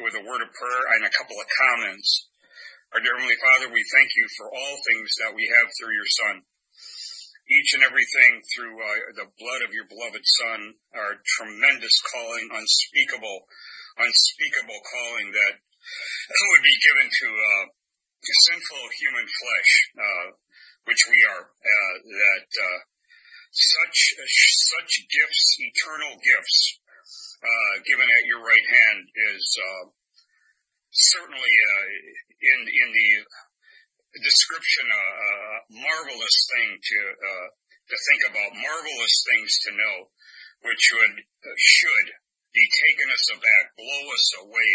with a word of prayer and a couple of comments. Our dear Heavenly Father, we thank you for all things that we have through your Son. Each and everything through the blood of your beloved Son, our tremendous calling, unspeakable calling that would be given to sinful human flesh, which we are, such gifts, eternal gifts, given at your right hand is certainly in the description marvelous thing to think about, marvelous things to know, which should be taken us aback, blow us away,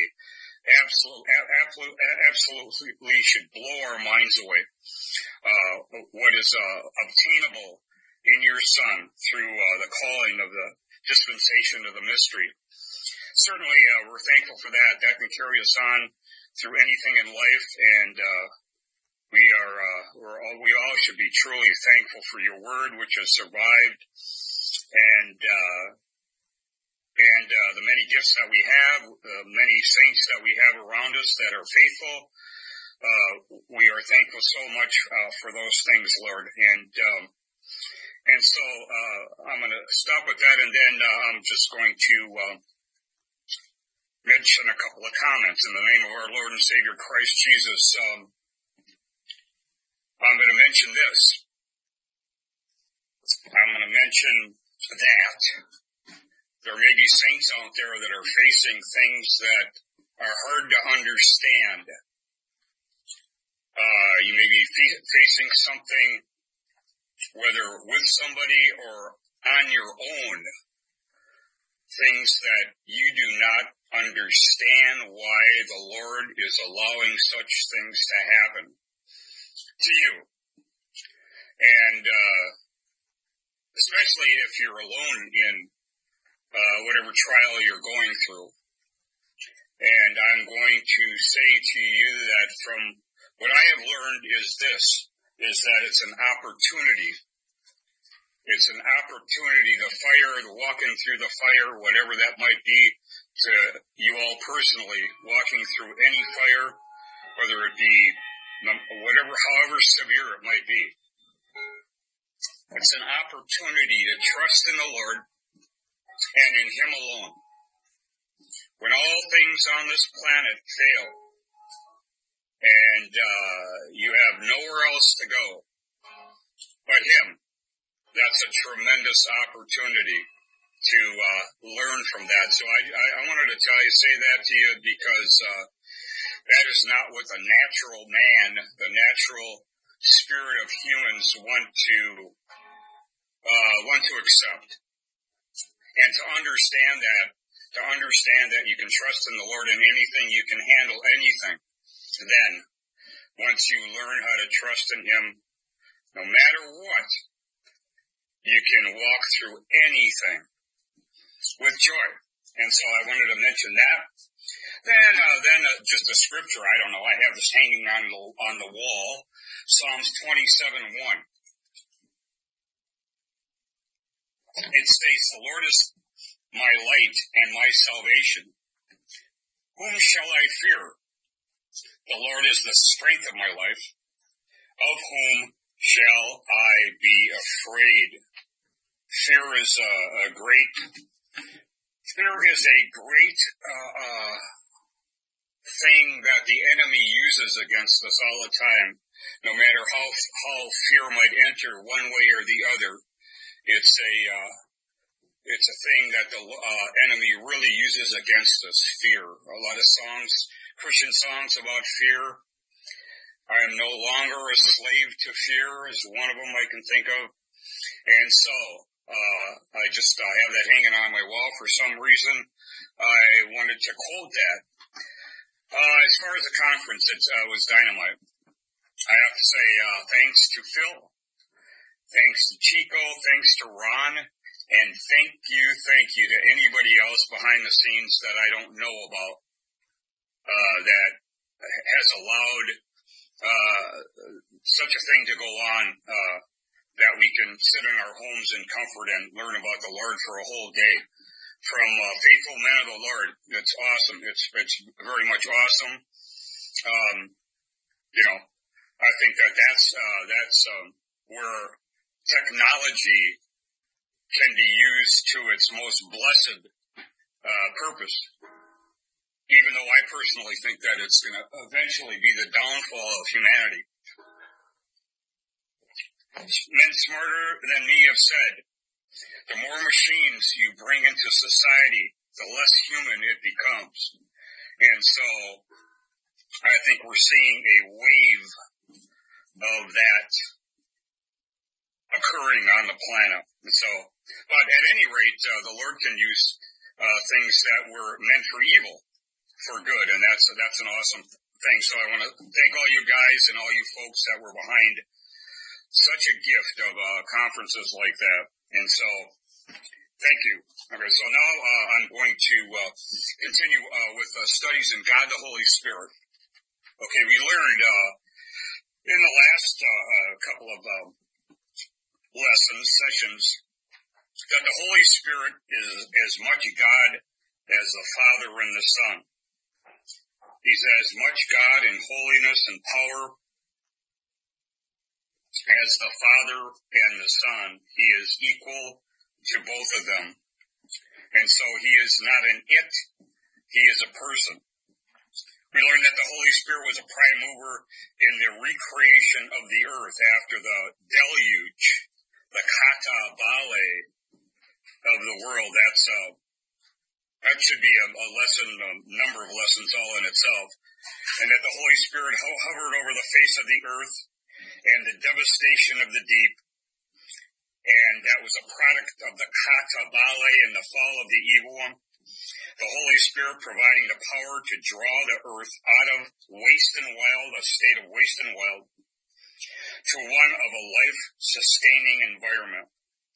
absolutely should blow our minds away. What is obtainable in your Son through the calling of the dispensation of the mystery. Certainly, we're thankful for that. That can carry us on through anything in life, and we all should be truly thankful for your word, which has survived, and the many gifts that we have, the many saints that we have around us that are faithful. We are thankful so much for those things, Lord, and so I'm going to stop with that, and then I'm just going to mention a couple of comments in the name of our Lord and Savior Christ Jesus. I'm going to mention this. I'm going to mention that there may be saints out there that are facing things that are hard to understand. You may be facing something, whether with somebody or on your own, things that you do not understand why the Lord is allowing such things to happen to you. And especially if you're alone in whatever trial you're going through. And I'm going to say to you that from what I have learned is that it's an opportunity. It's an opportunity, walking through the fire, whatever that might be, to you all personally, walking through any fire, whether it be however severe it might be. It's an opportunity to trust in the Lord and in Him alone. When all things on this planet fail, and you have nowhere else to go but Him, that's a tremendous opportunity to learn from that. So I wanted to say that to you because that is not what the natural man, the natural spirit of humans want to accept. And to understand that you can trust in the Lord in anything, you can handle anything. Then, once you learn how to trust in Him, no matter what, you can walk through anything with joy. And so I wanted to mention that. Then just a scripture, I don't know, I have this hanging on the wall, Psalms 27:1. It states, "The Lord is my light and my salvation. Whom shall I fear? The Lord is the strength of my life. Of whom shall I be afraid?" Fear is a great thing that the enemy uses against us all the time. No matter how fear might enter one way or the other, it's a thing that the enemy really uses against us. Fear. A lot of Christian songs about fear. I am no longer a slave to fear is one of them I can think of. And so, I just have that hanging on my wall for some reason. I wanted to quote that. As far as the conference, it was dynamite. I have to say, thanks to Phil, thanks to Chico, thanks to Ron, and thank you to anybody else behind the scenes that I don't know about, that has allowed such a thing to go on, that we can sit in our homes in comfort and learn about the Lord for a whole day. from faithful men of the Lord. It's awesome. It's very much awesome. I think that's where technology can be used to its most blessed purpose. Even though I personally think that it's going to eventually be the downfall of humanity. Men smarter than me have said, the more machines you bring into society, the less human it becomes. And so, I think we're seeing a wave of that occurring on the planet. And so, but at any rate, the Lord can use things that were meant for evil for good, and that's an awesome thing. So I want to thank all you guys and all you folks that were behind such a gift of conferences like that. And so, thank you. Okay, so now I'm going to continue with studies in God the Holy Spirit. Okay, we learned in the last couple of sessions, that the Holy Spirit is as much God as the Father and the Son. He's as much God in holiness and power as the Father and the Son. He is equal to both of them. And so he is not an it, he is a person. We learned that the Holy Spirit was a prime mover in the recreation of the earth after the deluge, the kata bale of the world. That should be a lesson, a number of lessons all in itself. And that the Holy Spirit hovered over the face of the earth and the devastation of the deep. And that was a product of the kata bale and the fall of the evil one. The Holy Spirit providing the power to draw the earth out of waste and wild, a state of waste and wild, to one of a life-sustaining environment.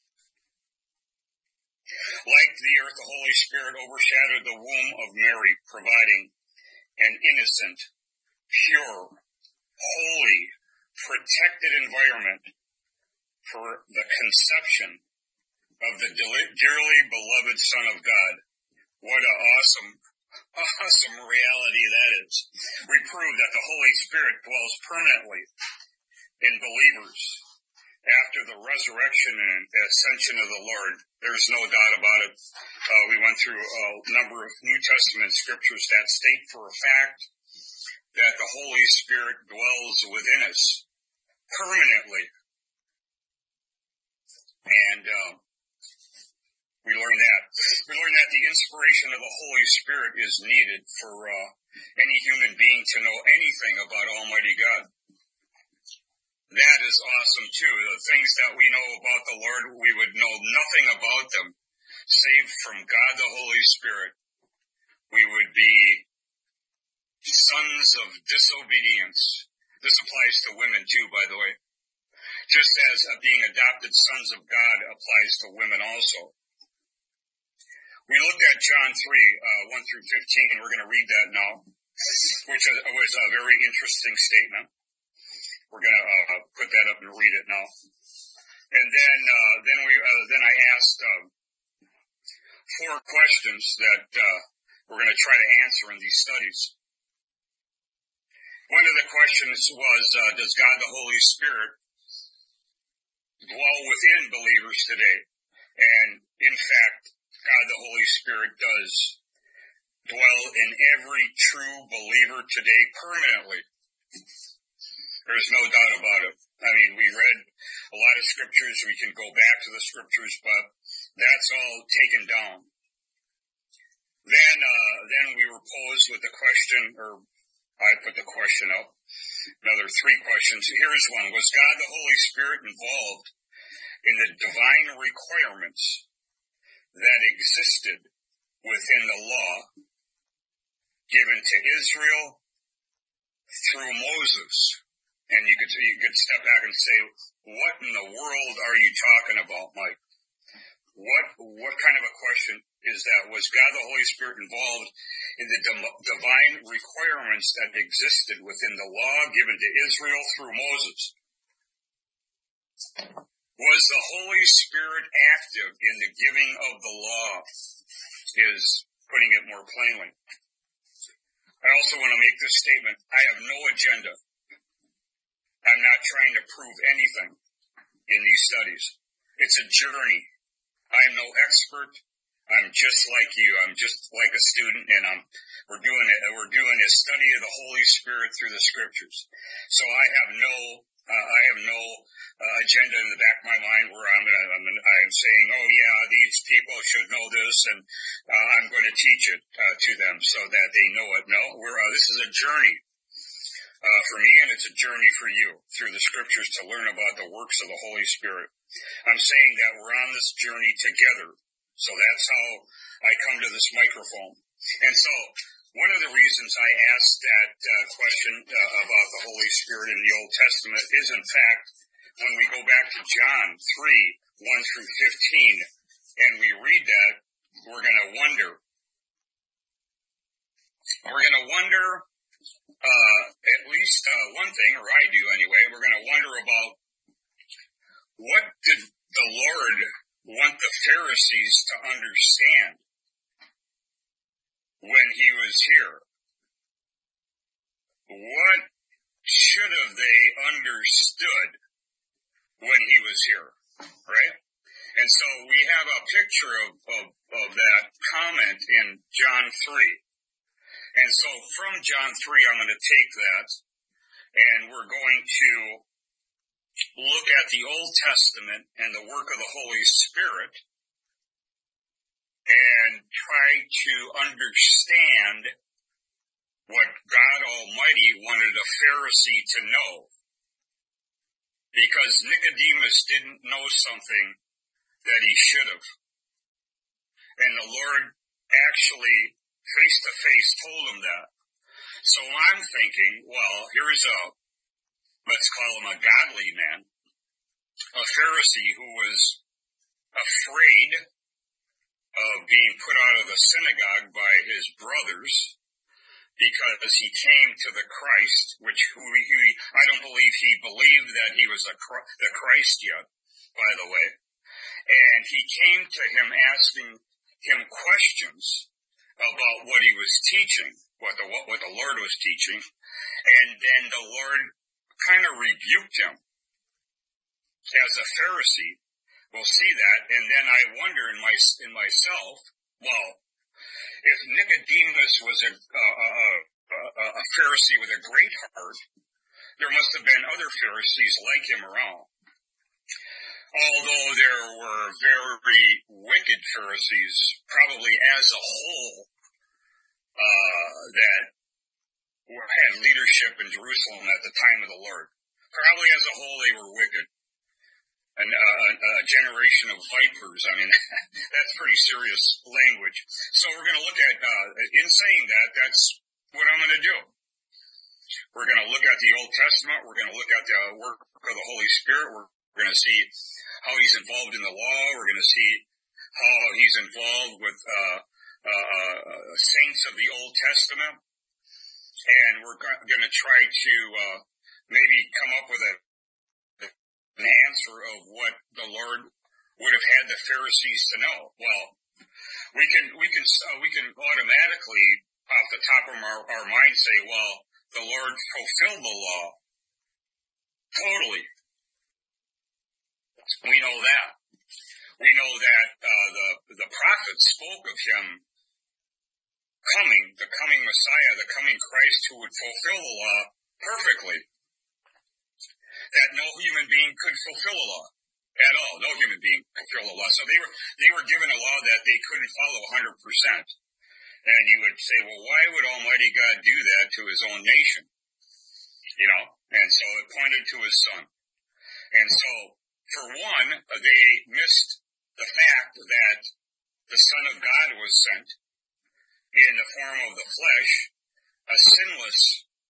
Like the earth, the Holy Spirit overshadowed the womb of Mary, providing an innocent, pure, holy, protected environment for the conception of the dearly beloved Son of God. What an awesome reality that is. We prove that the Holy Spirit dwells permanently in believers after the resurrection and ascension of the Lord. There's no doubt about it. We went through a number of New Testament scriptures that state for a fact that the Holy Spirit dwells within us permanently. And we learned that. We learned that the inspiration of the Holy Spirit is needed for any human being to know anything about Almighty God. That is awesome too. The things that we know about the Lord, we would know nothing about them save from God the Holy Spirit. We would be sons of disobedience. This applies to women too, by the way. Just as being adopted sons of God applies to women also. We looked at John 3, 1 through 15. We're going to read that now, which was a very interesting statement. We're going to put that up and read it now. And then I asked 4 questions that we're going to try to answer in these studies. One of the questions was, does God the Holy Spirit dwell within believers today? And in fact, God the Holy Spirit does dwell in every true believer today permanently. There's no doubt about it. I mean, we read a lot of scriptures. We can go back to the scriptures, but that's all taken down. Then we were posed with the question, or I put the question up. Another 3 questions. Here's one. Was God the Holy Spirit involved in the divine requirements that existed within the law given to Israel through Moses? And you could step back and say, what in the world are you talking about, Mike? What kind of a question is that? Was God the Holy Spirit involved in the divine requirements that existed within the law given to Israel through Moses? Was the Holy Spirit active in the giving of the law? is putting it more plainly. I also want to make this statement. I have no agenda. I'm not trying to prove anything in these studies. It's a journey. I'm no expert. I'm just like you. I'm just like a student, and we're doing a study of the Holy Spirit through the Scriptures. So I have no agenda in the back of my mind where I'm saying, oh yeah, these people should know this, and I'm going to teach it to them so that they know it. No, this is a journey for me, and it's a journey for you through the Scriptures to learn about the works of the Holy Spirit. I'm saying that we're on this journey together. So that's how I come to this microphone. And so one of the reasons I asked that question about the Holy Spirit in the Old Testament is, in fact, when we go back to John 3, 1 through 15, and we read that, we're going to wonder. We're going to wonder at least one thing, or I do anyway. We're going to wonder about what did the Lord want the Pharisees to understand when he was here? What should have they understood when he was here, right? And so we have a picture of that comment in John 3. And so from John 3, I'm going to take that, and we're going to look at the Old Testament and the work of the Holy Spirit and try to understand what God Almighty wanted a Pharisee to know. Because Nicodemus didn't know something that he should have. And the Lord actually face-to-face told him that. So I'm thinking, well, here's let's call him a godly man, a Pharisee who was afraid of being put out of the synagogue by his brothers because he came to the Christ, I don't believe he believed that he was the Christ yet, by the way. And he came to him asking him questions about what he was teaching, what the Lord was teaching, and then the Lord kind of rebuked him as a Pharisee. We'll see that, and then I wonder in myself, well, if Nicodemus was a Pharisee with a great heart, there must have been other Pharisees like him around. Although there were very wicked Pharisees, probably as a whole, that had leadership in Jerusalem at the time of the Lord. Probably as a whole they were wicked. And a generation of vipers. I mean, that's pretty serious language. So we're going to look at, in saying that, that's what I'm going to do. We're going to look at the Old Testament. We're going to look at the work of the Holy Spirit. We're going to see how he's involved in the law. We're going to see how he's involved with saints of the Old Testament. And we're going to try to maybe come up with an answer of what the Lord would have had the Pharisees to know. Well, we can automatically off the top of our mind say, well, the Lord fulfilled the law totally. We know that. We know that the prophets spoke of him the coming Messiah, the coming Christ who would fulfill the law perfectly. That no human being could fulfill a law at all. No human being could fulfill a law. So they were given a law that they couldn't follow 100%. And you would say, well, why would Almighty God do that to his own nation? You know? And so it pointed to his son. And so, for one, they missed the fact that the Son of God was sent in the form of the flesh, a sinless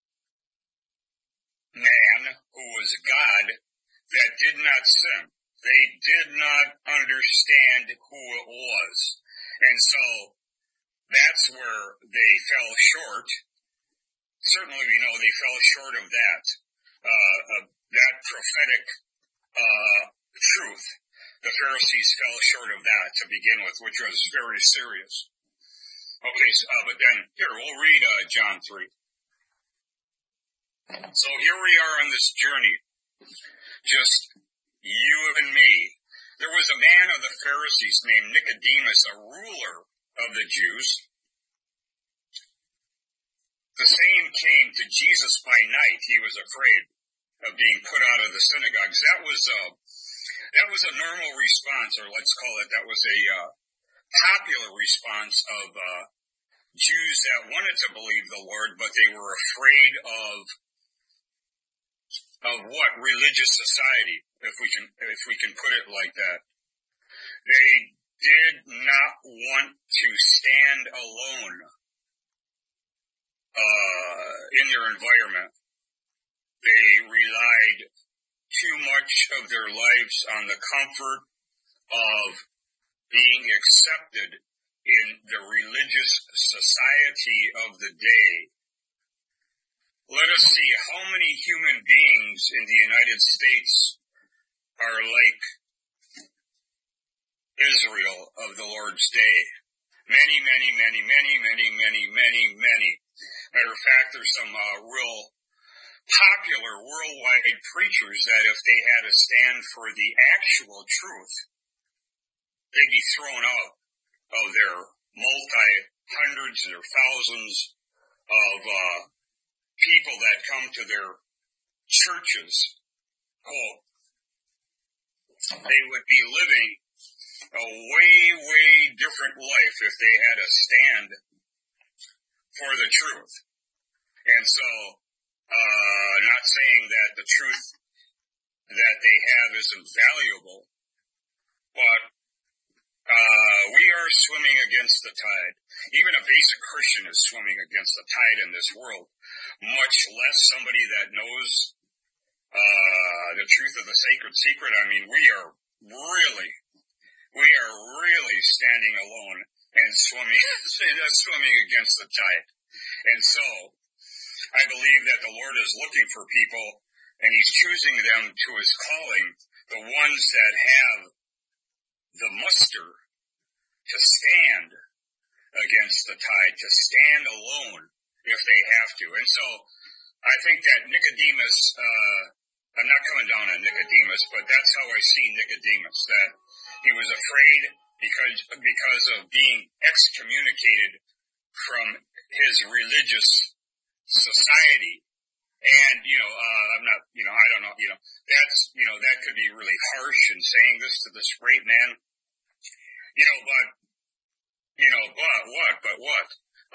man who was God that did not sin. They did not understand who it was. And so that's where they fell short. Certainly we know they fell short of that prophetic truth. The Pharisees fell short of that to begin with, which was very serious. Okay, so, but then, here, we'll read John 3. So here we are on this journey, just you and me. There was a man of the Pharisees named Nicodemus, a ruler of the Jews. The same came to Jesus by night. He was afraid of being put out of the synagogues. That was a normal response, or let's call it, that was a popular response of Jews that wanted to believe the Lord, but they were afraid of what? Religious society, if we can put it like that. They did not want to stand alone in their environment. They relied too much of their lives on the comfort of being accepted in the religious society of the day. Let us see how many human beings in the United States are like Israel of the Lord's day. Many, many, many, many, many, many, many, many. Matter of fact, there's some real popular worldwide preachers that if they had to stand for the actual truth, they'd be thrown out of their multi-hundreds or thousands of people that come to their churches. Quote, they would be living a way, way different life if they had to stand for the truth. And so, not saying that the truth that they have isn't valuable, but we are swimming against the tide. Even a basic Christian is swimming against the tide in this world, much less somebody that knows the truth of the sacred secret. I mean, we are really standing alone and swimming against the tide. And so, I believe that the Lord is looking for people, and He's choosing them to His calling, the ones that have the muster to stand against the tide, to stand alone if they have to. And so, I think that Nicodemus, I'm not coming down on Nicodemus, but that's how I see Nicodemus, that he was afraid because of being excommunicated from his religious society. And, I'm not, I don't know, that's, that could be really harsh in saying this to this great man. But what?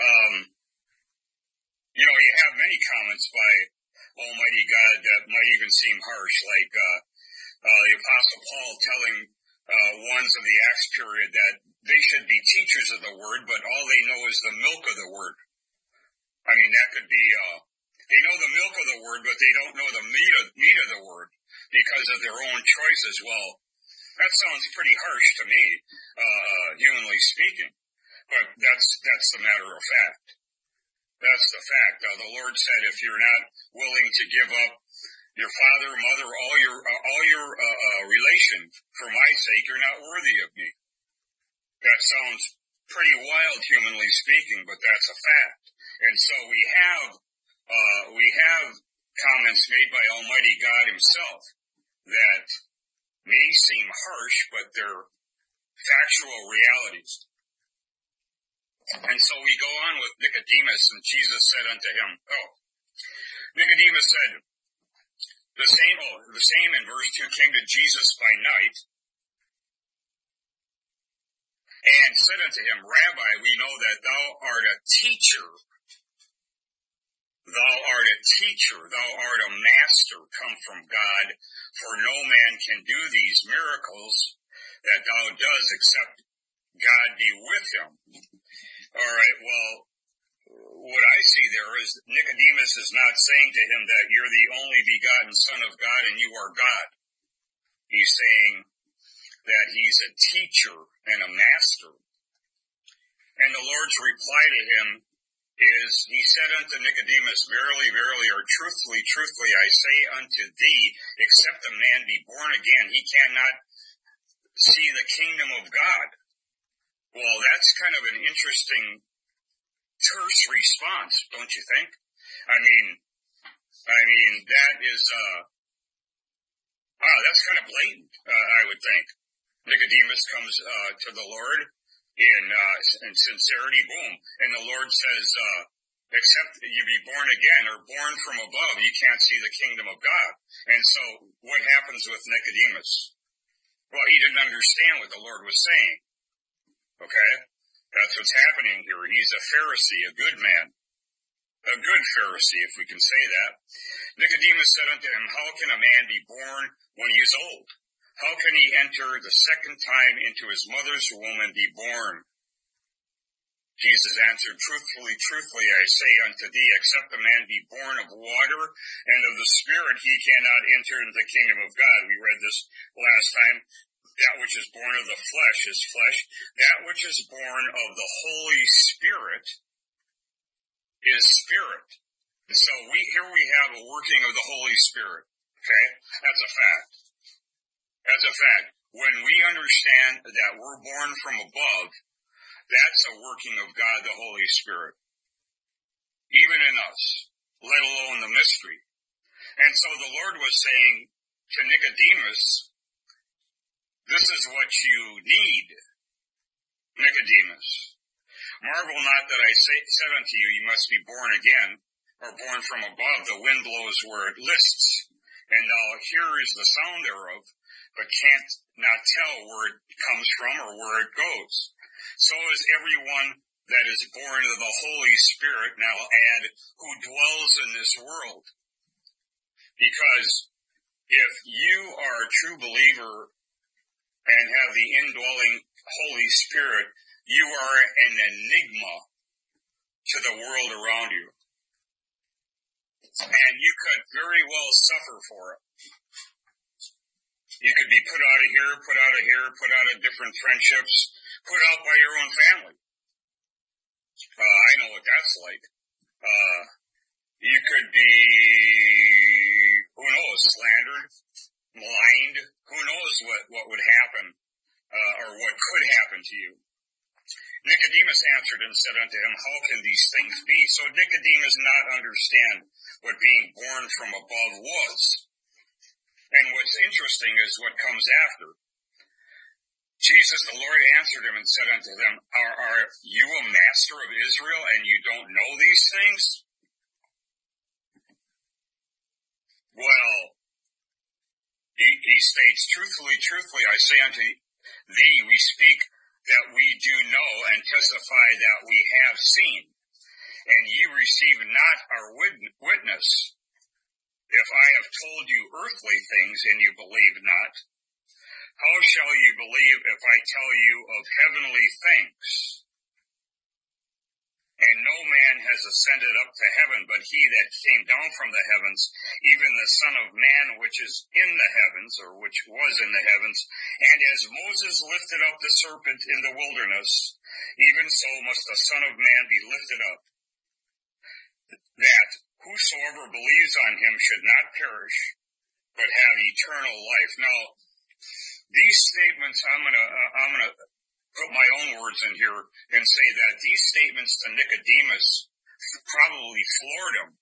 You have many comments by Almighty God that might even seem harsh, like the Apostle Paul telling ones of the Acts period that they should be teachers of the Word, but all they know is the milk of the Word. I mean, that could be, they know the milk of the Word, but they don't know the meat of the Word because of their own choices. Well, that sounds pretty harsh to me, humanly speaking, but that's the matter of fact. That's the fact. The Lord said, if you're not willing to give up your father, mother, all your relation for my sake, you're not worthy of me. That sounds pretty wild, humanly speaking, but that's a fact. And so we have comments made by Almighty God Himself that may seem harsh, but they're factual realities. And so we go on with Nicodemus, and Jesus said unto him, Nicodemus said, the same in verse 2 came to Jesus by night, and said unto him, Rabbi, we know that thou art a teacher. Thou art a teacher, thou art a master come from God, for no man can do these miracles that thou does except God be with him. All right, well, what I see there is Nicodemus is not saying to him that you're the only begotten Son of God and you are God. He's saying that he's a teacher and a master. And the Lord's reply to him is, He said unto Nicodemus, Verily, verily, or truthfully, truthfully, I say unto thee, except a man be born again, he cannot see the kingdom of God. Well, that's kind of an interesting terse response, don't you think? I mean, that is, wow, that's kind of blatant, I would think. Nicodemus comes to the Lord in sincerity, boom, and the Lord says, except you be born again or born from above, you can't see the kingdom of God. And so what happens with Nicodemus? Well, he didn't understand what the Lord was saying. Okay? That's what's happening here. He's a Pharisee, a good man. A good Pharisee, if we can say that. Nicodemus said unto him, how can a man be born when he is old? How can he enter the second time into his mother's womb and be born? Jesus answered, truthfully, truthfully, I say unto thee, except a man be born of water and of the Spirit, he cannot enter into the kingdom of God. We read this last time. That which is born of the flesh is flesh. That which is born of the Holy Spirit is spirit. And so here we have a working of the Holy Spirit. Okay? That's a fact. That's a fact. When we understand that we're born from above, that's a working of God, the Holy Spirit. Even in us, let alone the mystery. And so the Lord was saying to Nicodemus, this is what you need, Nicodemus. Marvel not that I said unto you, you must be born again, or born from above. The wind blows where it lists, and thou hearest the sound thereof, but can't not tell where it comes from or where it goes. So is everyone that is born of the Holy Spirit, now add, who dwells in this world. Because if you are a true believer and have the indwelling Holy Spirit, you are an enigma to the world around you. And you could very well suffer for it. You could be put out of here, put out of here, put out of different friendships, put out by your own family. I know what that's like. You could be, who knows, slandered, maligned. Who knows what would happen, or what could happen to you. Nicodemus answered and said unto him, how can these things be? So Nicodemus not understand what being born from above was. And what's interesting is what comes after. Jesus, the Lord, answered him and said unto them, are you a master of Israel and you don't know these things? Well, he states, truthfully, truthfully, I say unto thee, we speak that we do know and testify that we have seen, and ye receive not our witness. If I have told you earthly things and you believe not, how shall you believe if I tell you of heavenly things? And no man has ascended up to heaven, but he that came down from the heavens, even the Son of Man which is in the heavens, or which was in the heavens. And as Moses lifted up the serpent in the wilderness, even so must the Son of Man be lifted up, that whosoever believes on him should not perish, but have eternal life. Now, these statements, I'm gonna put my own words in here and say that these statements to Nicodemus probably floored him.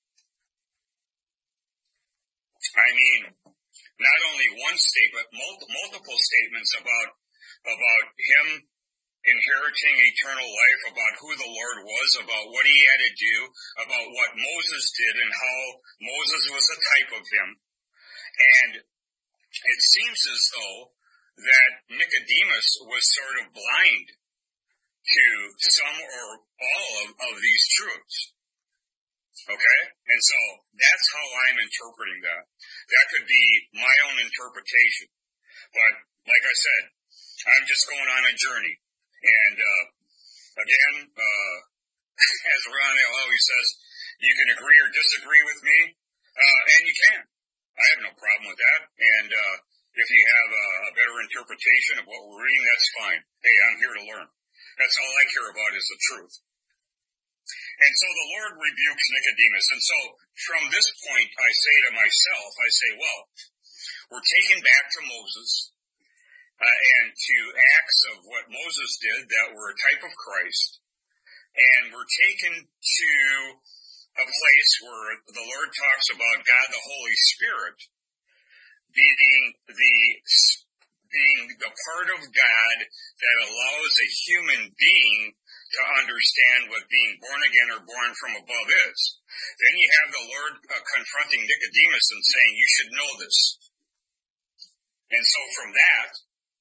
I mean, not only one statement, multiple statements about him inheriting eternal life, about who the Lord was, about what he had to do, about what Moses did and how Moses was a type of him. And it seems as though that Nicodemus was sort of blind to some or all of these truths. Okay? And so that's how I'm interpreting that. That could be my own interpretation. But like I said, I'm just going on a journey. And again, as Ron always says, you can agree or disagree with me, and you can. I have no problem with that. And if you have a better interpretation of what we're reading, that's fine. Hey, I'm here to learn. That's all I care about is the truth. And so the Lord rebukes Nicodemus. And so from this point, I say to myself, well, we're taken back to Moses and to acts of what Moses did that were a type of Christ. And we're taken to a place where the Lord talks about God the Holy Spirit being the part of God that allows a human being to understand what being born again or born from above is. Then you have the Lord confronting Nicodemus and saying, you should know this. And so from that,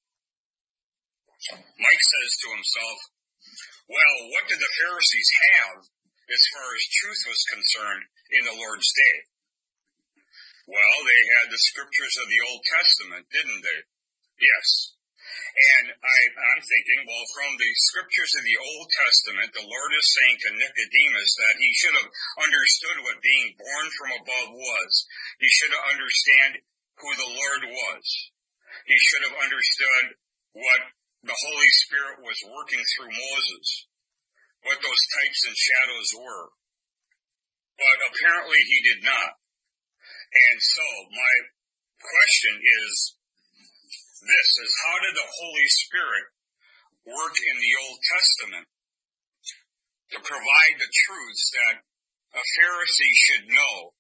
Mike says to himself, well, what did the Pharisees have as far as truth was concerned in the Lord's day? Well, they had the scriptures of the Old Testament, didn't they? Yes. And I'm thinking, well, from the scriptures of the Old Testament, the Lord is saying to Nicodemus that he should have understood what being born from above was. He should have understood who the Lord was. He should have understood what the Holy Spirit was working through Moses, what those types and shadows were. But apparently he did not. And so my question is, how did the Holy Spirit work in the Old Testament to provide the truths that a Pharisee should know,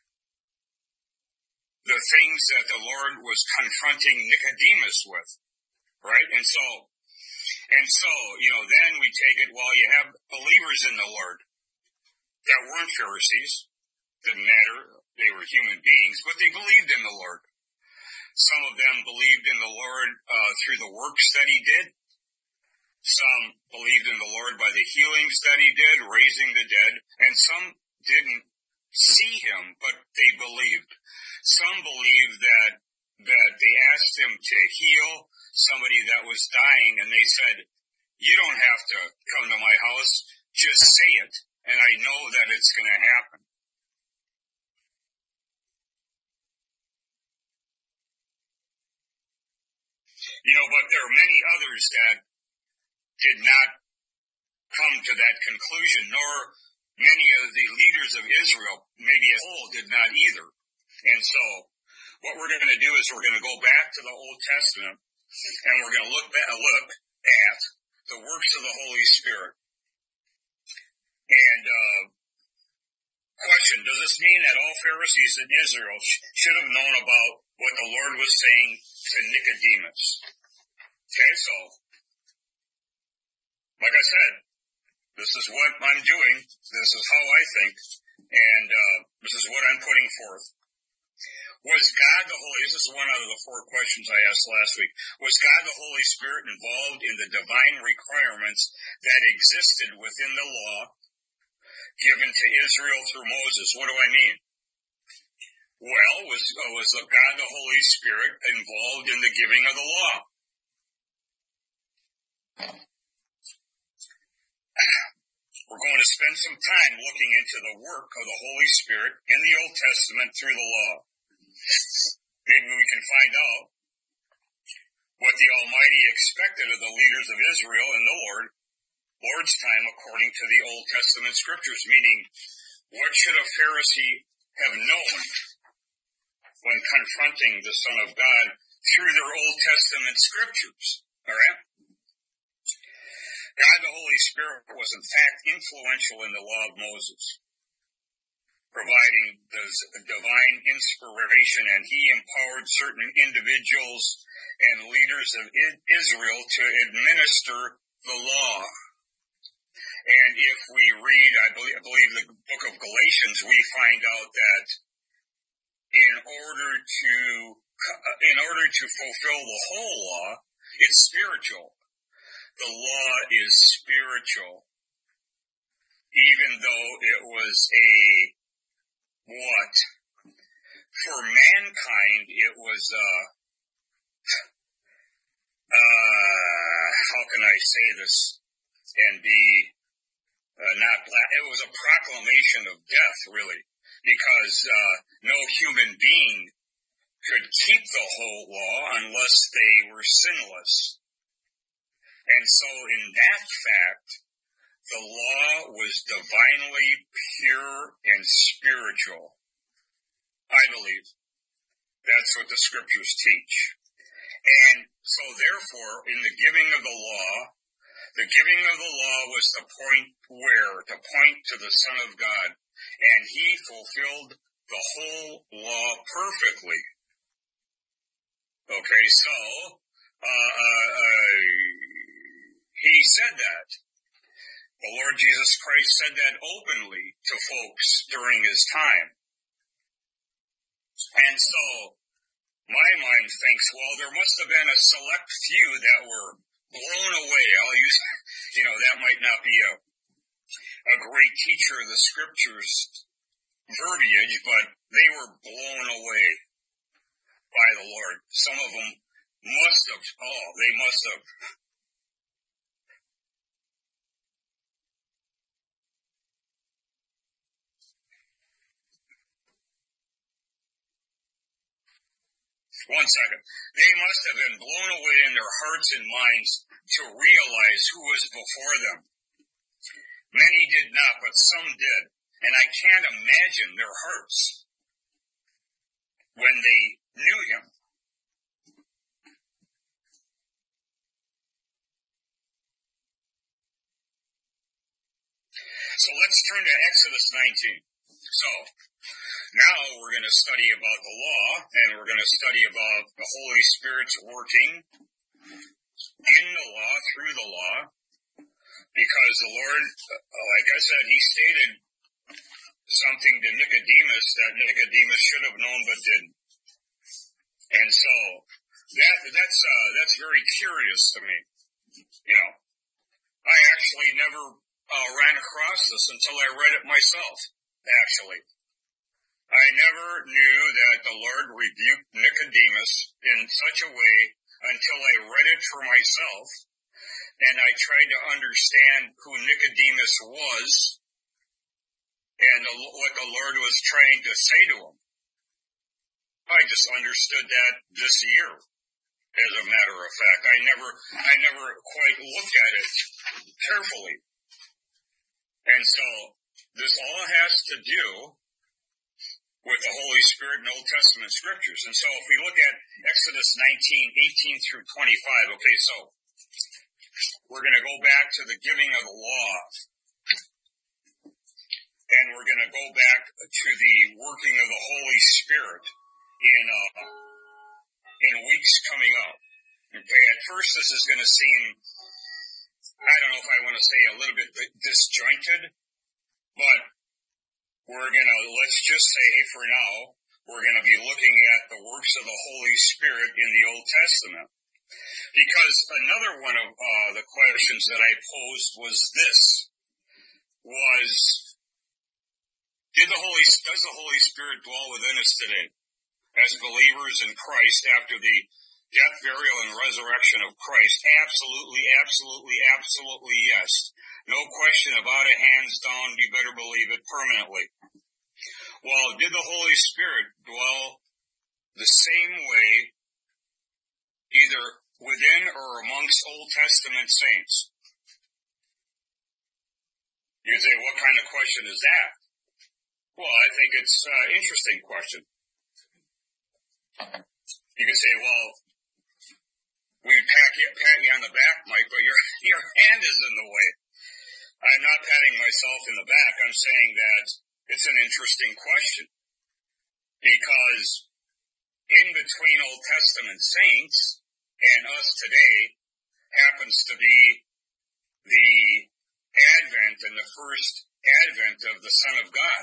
the things that the Lord was confronting Nicodemus with, right? And so, then we take it, well, you have believers in the Lord that weren't Pharisees, didn't matter, they were human beings, but they believed in the Lord. Some of them believed in the Lord through the works that he did. Some believed in the Lord by the healings that he did, raising the dead. And some didn't see him, but they believed. Some believed that they asked him to heal somebody that was dying, and they said, you don't have to come to my house, just say it, and I know that it's going to happen. But there are many others that did not come to that conclusion, nor many of the leaders of Israel, maybe as a whole, did not either. And so, what we're going to do is we're going to go back to the Old Testament, and we're going to look at the works of the Holy Spirit. And question, does this mean that all Pharisees in Israel should have known about what the Lord was saying to Nicodemus? Okay, so, like I said, this is what I'm doing, this is how I think, and this is what I'm putting forth. Was God the Holy, this is one out of the 4 questions I asked last week, was God the Holy Spirit involved in the divine requirements that existed within the law given to Israel through Moses? What do I mean? Well, was God the Holy Spirit involved in the giving of the law? We're going to spend some time looking into the work of the Holy Spirit in the Old Testament through the law. Maybe we can find out what the Almighty expected of the leaders of Israel in the Lord's time according to the Old Testament scriptures, meaning what should a Pharisee have known when confronting the Son of God through their Old Testament scriptures? All right? God the Holy Spirit was in fact influential in the law of Moses, providing the divine inspiration, and he empowered certain individuals and leaders of Israel to administer the law. And if we read, I believe the book of Galatians, we find out that in order to fulfill the whole law, it's spiritual. The law is spiritual, even though it was for mankind, it was how can I say this and be it was a proclamation of death, really, because no human being could keep the whole law unless they were sinless. And so in that fact, the law was divinely pure and spiritual. I believe that's what the scriptures teach. And so therefore, in the giving of the law, The giving of the law was to point to the Son of God, and he fulfilled the whole law perfectly. Okay, so, he said that. The Lord Jesus Christ said that openly to folks during his time. And so, my mind thinks, well, there must have been a select few that were blown away. I'll use, that might not be a great teacher of the scriptures verbiage, but they were blown away by the Lord. Some of them must have. One second. They must have been blown away in their hearts and minds to realize who was before them. Many did not, but some did. And I can't imagine their hearts when they knew him. So let's turn to Exodus 19. So, now we're going to study about the law, and we're going to study about the Holy Spirit's working in the law, through the law, because the Lord, like I said, he stated something to Nicodemus that Nicodemus should have known but didn't. And so, that's very curious to me. I actually never ran across this until I read it myself, actually. I never knew that the Lord rebuked Nicodemus in such a way until I read it for myself, and I tried to understand who Nicodemus was and what the Lord was trying to say to him. I just understood that this year, as a matter of fact. I never quite looked at it carefully. And so, this all has to do with the Holy Spirit and Old Testament scriptures. And so if we look at Exodus 19, 18 through 25, okay, so we're going to go back to the giving of the law. And we're going to go back to the working of the Holy Spirit in weeks coming up. Okay, at first this is going to seem, I don't know if I want to say a little bit disjointed, but let's just say for now, we're going to be looking at the works of the Holy Spirit in the Old Testament. Because another one of the questions that I posed was this, does the Holy Spirit dwell within us today as believers in Christ after the death, burial, and resurrection of Christ? Absolutely, absolutely, absolutely yes. No question about it, hands down, you better believe it permanently. Well, did the Holy Spirit dwell the same way either within or amongst Old Testament saints? You say, what kind of question is that? Well, I think it's an interesting question. You can say, well, we pat you on the back, Mike, but your hand is in the way. I'm not patting myself in the back. I'm saying that it's an interesting question. Because in between Old Testament saints and us today happens to be the advent and the first advent of the Son of God.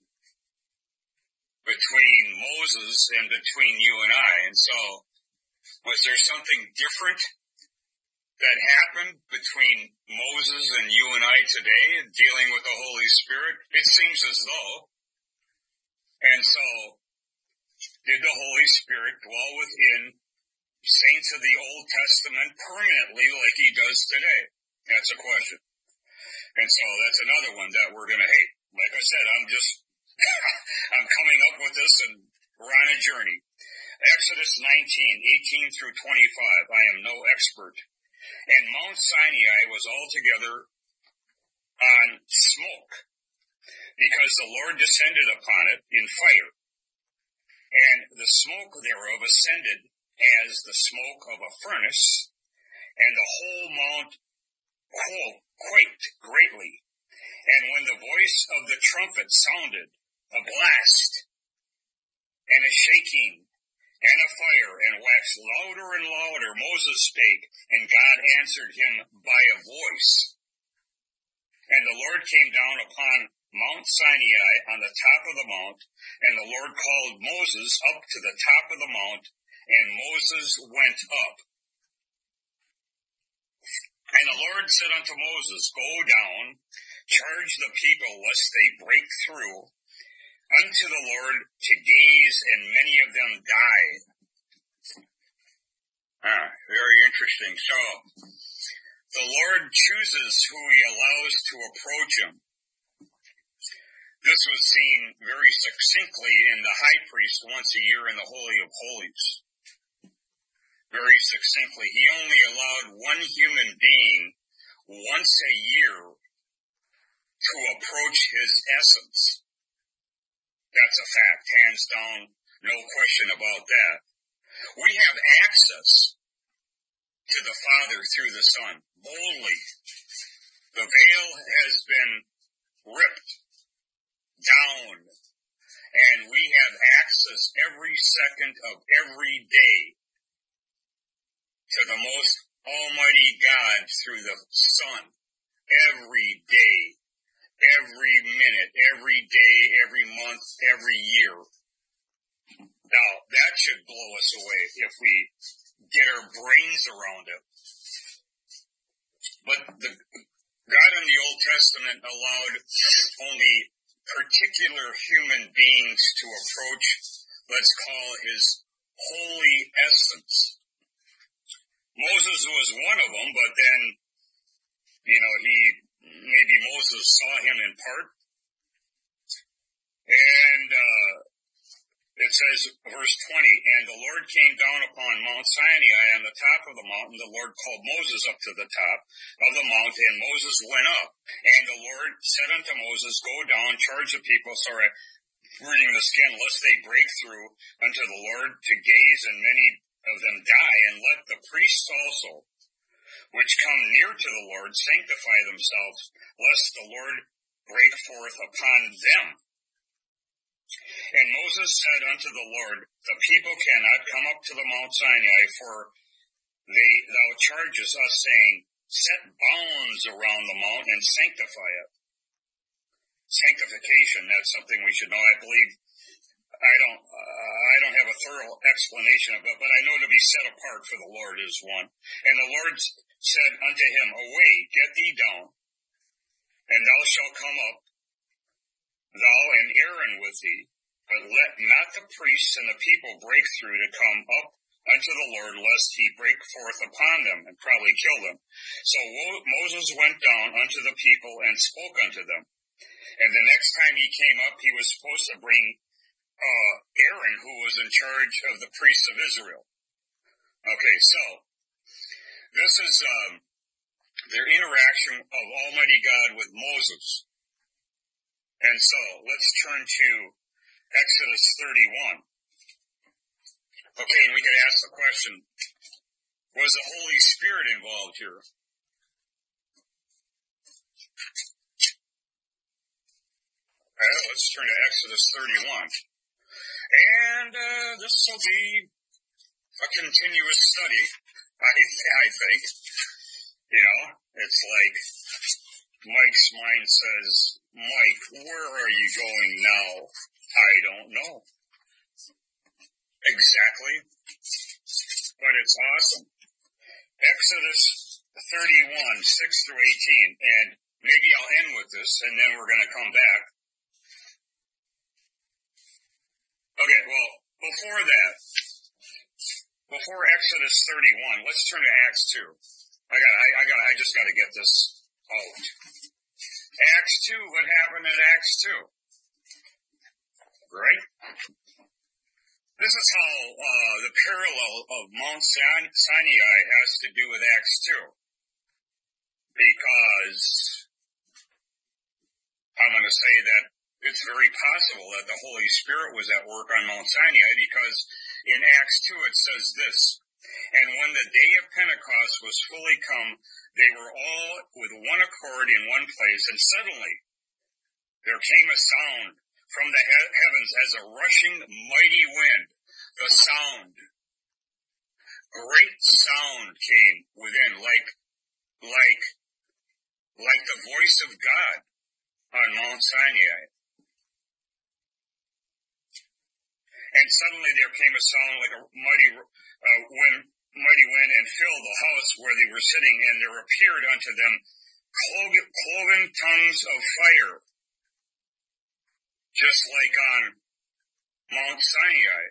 Between Moses and between you and I. And so, was there something different that happened between Moses and you and I today dealing with the Holy Spirit? It seems as though. And so, did the Holy Spirit dwell within saints of the Old Testament permanently like he does today? That's a question. And so that's another one that we're going to hate. Like I said, I'm coming up with this and we're on a journey. Exodus 19, 18 through 25. I am no expert. And Mount Sinai was altogether on smoke, because the Lord descended upon it in fire. And the smoke thereof ascended as the smoke of a furnace, and the whole mount quaked greatly. And when the voice of the trumpet sounded, a blast, and a shaking, and a fire, and waxed louder and louder, Moses spake, and God answered him by a voice. And the Lord came down upon Mount Sinai on the top of the mount, and the Lord called Moses up to the top of the mount, and Moses went up. And the Lord said unto Moses, Go down, charge the people lest they break through unto the Lord to gaze, and many of them die. Very interesting. So, the Lord chooses who he allows to approach him. This was seen very succinctly in the high priest once a year in the Holy of Holies. Very succinctly. He only allowed one human being once a year to approach his essence. That's a fact, hands down, no question about that. We have access to the Father through the Son, boldly. The veil has been ripped down, and we have access every second of every day to the most almighty God through the Son. Every day, every minute, every day, every month, every year. Now, that should blow us away if we get our brains around it. But God in the Old Testament allowed only particular human beings to approach, let's call his holy essence. Moses was one of them, but then, maybe Moses saw him in part. And it says, verse 20, And the Lord came down upon Mount Sinai on the top of the mountain. The Lord called Moses up to the top of the mount, and Moses went up. And the Lord said unto Moses, Go down, charge the people, reading the skin, lest they break through unto the Lord to gaze, and many of them die. And let the priests also, which come near to the Lord, sanctify themselves, lest the Lord break forth upon them. And Moses said unto the Lord, The people cannot come up to the Mount Sinai, for thou chargest us, saying, Set bounds around the mount and sanctify it. Sanctification, that's something we should know. I believe, I don't have a thorough explanation of it, but I know to be set apart for the Lord is one. And the Lord said unto him, Away, get thee down, and thou shalt come up, thou and Aaron with thee, but let not the priests and the people break through to come up unto the Lord, lest he break forth upon them and probably kill them. So Moses went down unto the people and spoke unto them. And the next time he came up, he was supposed to bring Aaron, who was in charge of the priests of Israel. Okay, so this is their interaction of Almighty God with Moses. And so let's turn to Exodus 31. Okay, and we could ask the question, was the Holy Spirit involved here? Well, let's turn to Exodus 31. And this will be a continuous study, I think. It's like Mike's mind says, Mike, where are you going now? I don't know. Exactly. But it's awesome. Exodus 31, 6 through 18. And maybe I'll end with this, and then we're going to come back. Okay, well, before that, before Exodus 31, let's turn to Acts 2. I just got to get this out. Acts 2, what happened at Acts 2? Right? This is how the parallel of Mount Sinai has to do with Acts 2. Because I'm going to say that it's very possible that the Holy Spirit was at work on Mount Sinai, because in Acts 2 it says this, And when the day of Pentecost was fully come, they were all with one accord in one place, and suddenly there came a sound from the heavens as a rushing mighty wind. The sound, great sound came within, like the voice of God on Mount Sinai. And suddenly there came a sound like a mighty wind, and filled the house where they were sitting, and there appeared unto them cloven tongues of fire, just like on Mount Sinai.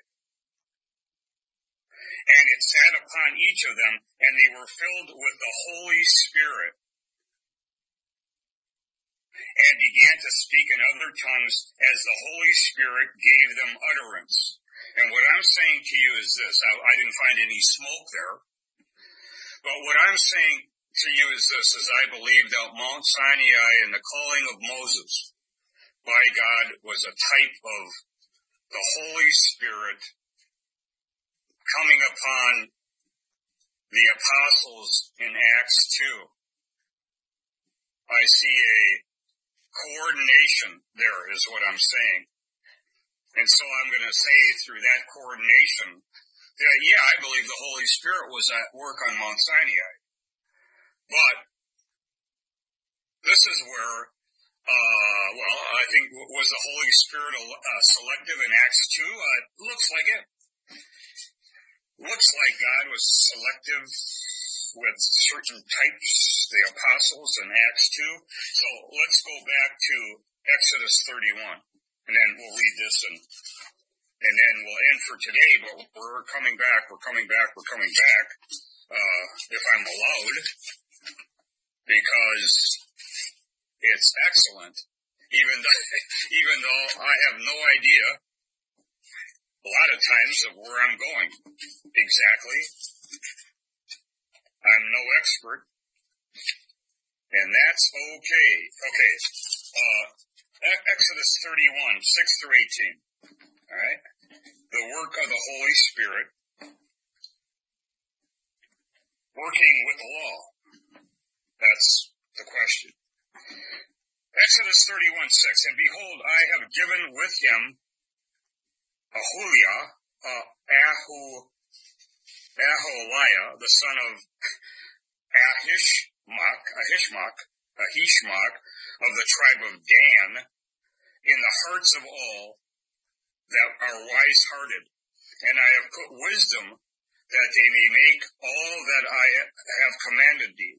And it sat upon each of them, and they were filled with the Holy Spirit, and began to speak in other tongues as the Holy Spirit gave them utterance. And what I'm saying to you is this. I didn't find any smoke there. But what I'm saying to you is this, is I believe that Mount Sinai and the calling of Moses by God was a type of the Holy Spirit coming upon the apostles in Acts 2. I see a coordination there is what I'm saying. And so I'm going to say through that coordination that, yeah, I believe the Holy Spirit was at work on Mount Sinai. But this is where, I think, was the Holy Spirit selective in Acts 2? Looks like it. Looks like God was selective with certain types, the apostles in Acts 2. So let's go back to Exodus 31. And then we'll read this and then we'll end for today, but we're coming back, if I'm allowed, because it's excellent, even though I have no idea a lot of times of where I'm going exactly. I'm no expert, and that's okay. Okay, Exodus 31, 6 through 18. All right? The work of the Holy Spirit working with the law. That's the question. Exodus 31, 6. And behold, I have given with him Aholiah, the son of Ahishmach of the tribe of Dan, in the hearts of all that are wise-hearted. And I have put wisdom that they may make all that I have commanded thee.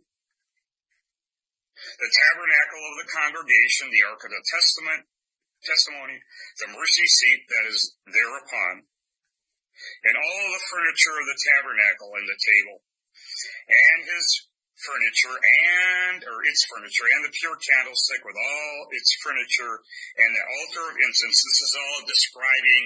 The tabernacle of the congregation, the ark of the testimony, the mercy seat that is thereupon, and all the furniture of the tabernacle and the table, and its furniture, and the pure candlestick with all its furniture, and the altar of incense. This is all describing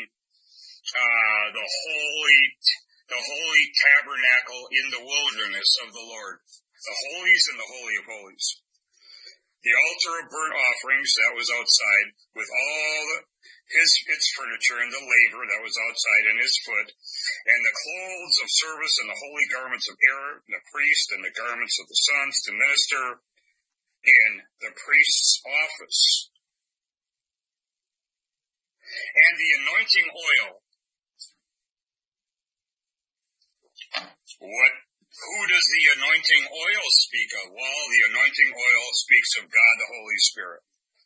the holy tabernacle in the wilderness of the Lord, the holies and the holy of holies. The altar of burnt offerings that was outside, with all its furniture, and the laver that was outside, and his foot, and the clothes of service, and the holy garments of Aaron, the priest, and the garments of the sons to minister in the priest's office. And the anointing oil. Who does the anointing oil speak of? Well, the anointing oil speaks of God, the Holy Spirit.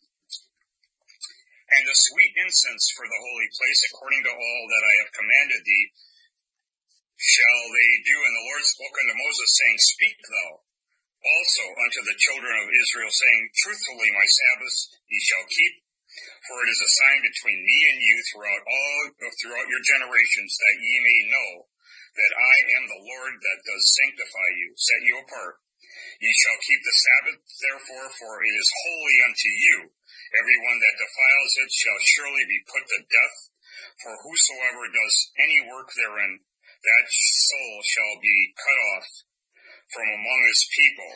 And the sweet incense for the holy place, according to all that I have commanded thee, shall they do. And the Lord spoke unto Moses, saying, Speak thou also unto the children of Israel, saying, Truthfully my Sabbaths ye shall keep, for it is a sign between me and you throughout your generations, that ye may know that I am the Lord that does sanctify you, set you apart. Ye shall keep the Sabbath, therefore, for it is holy unto you. Every one that defiles it shall surely be put to death, for whosoever does any work therein, that soul shall be cut off from among his people.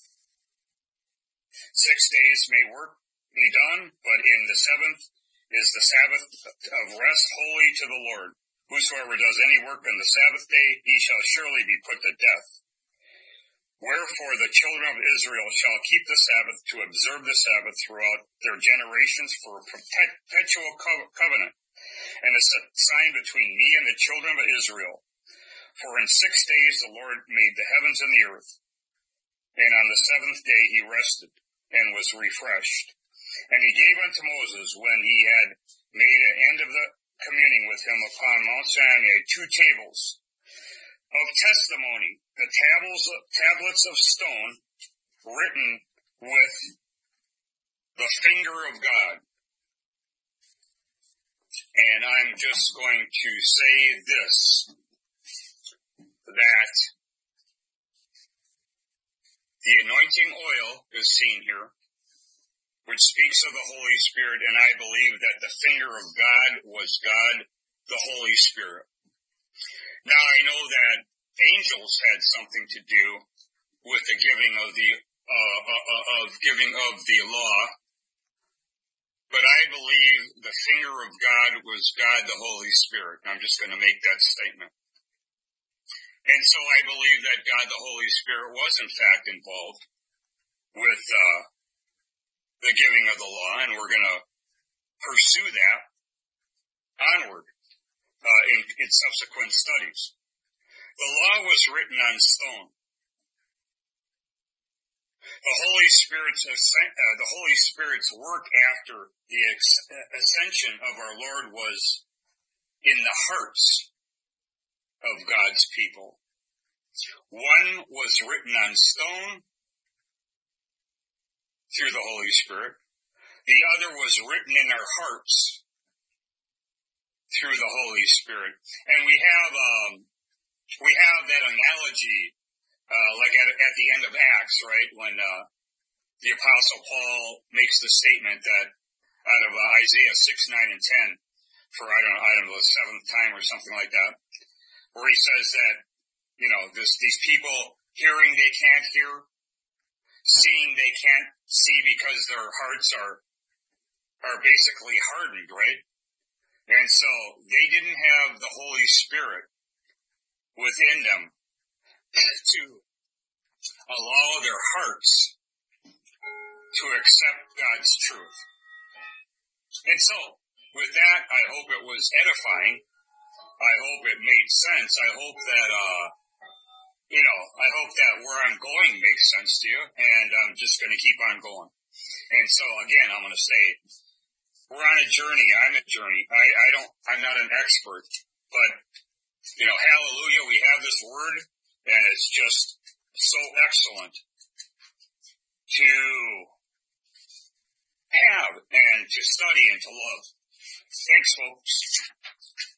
6 days may work be done, but in the seventh is the Sabbath of rest, holy to the Lord. Whosoever does any work on the Sabbath day, he shall surely be put to death. Wherefore the children of Israel shall keep the Sabbath to observe the Sabbath throughout their generations for a perpetual covenant, and a sign between me and the children of Israel. For in 6 days the Lord made the heavens and the earth, and on the seventh day he rested, and was refreshed. And he gave unto Moses, when he had made an end of the communing with him upon Mount Sinai, 2 tables of testimony, the tablets of stone, written with the finger of God. And I'm just going to say this, that the anointing oil is seen here, which speaks of the Holy Spirit, and I believe that the finger of God was God, the Holy Spirit. Now I know that angels had something to do with the giving of the law, but I believe the finger of God was God, the Holy Spirit. I'm just going to make that statement. And so I believe that God, the Holy Spirit, was in fact involved with the giving of the law, and we're going to pursue that onward in subsequent studies. The law was written on stone. The Holy Spirit's work after the ascension of our Lord was in the hearts of God's people. One was written on stone through the Holy Spirit. The other was written in our hearts through the Holy Spirit. And we have that analogy, like at the end of Acts, right? When the Apostle Paul makes the statement that out of Isaiah 6, 9, and 10, for I don't know, the seventh time or something like that, where he says that, these people hearing they can't hear, seeing they can't see because their hearts are basically hardened, right? And so they didn't have the Holy Spirit within them to allow their hearts to accept God's truth. And so, with that, I hope it was edifying. I hope it made sense. I hope that, I hope that where I'm going makes sense to you, and I'm just going to keep on going. And so, again, I'm going to say, we're on a journey. I'm a journey. I'm not an expert, but, hallelujah, we have this word, and it's just so excellent to have and to study and to love. Thanks, folks.